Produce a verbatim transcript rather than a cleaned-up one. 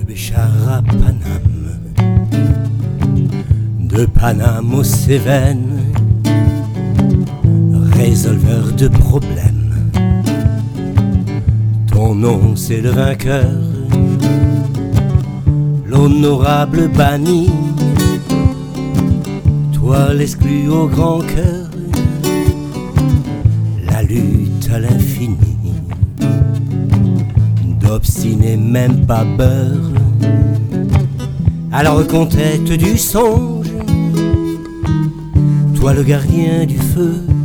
de Béchar à Paname, de Paname aux Cévennes, résolveur de problèmes. Ton nom c'est le vainqueur, l'honorable banni, toi l'exclu au grand cœur, la lutte à l'infini. D'obstiné même pas beurre, à la reconquête du songe, toi le gardien du feu,